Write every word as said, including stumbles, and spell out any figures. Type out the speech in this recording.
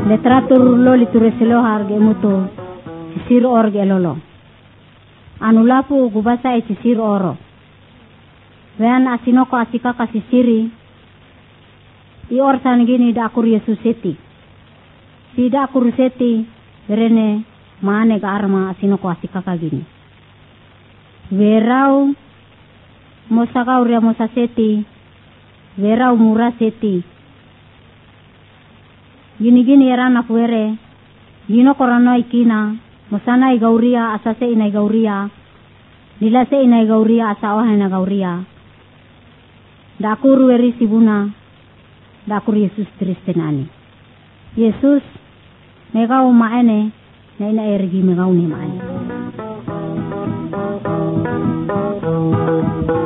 Literatur lo litureselo harge muto sisir orge lolo. Anu lapu gubasa e sisir oro. Vean asinoko asika kasisiri. I orsan gini da akur Yesuseti. Si da akur seti berene maane ga arma asinoko asika kagini. Verau mosaka uria mosaseti. Verau murah seti. Gini-gini erana fuere. Gino korano ikina. Mosana igauria asase ina igauria. Nilase ina igauria asa oha ina gauria. Da akuru eri sibuna. Da akuru Yesus tristenani. Yesus megau maene. Na ina ergi megau ni maene.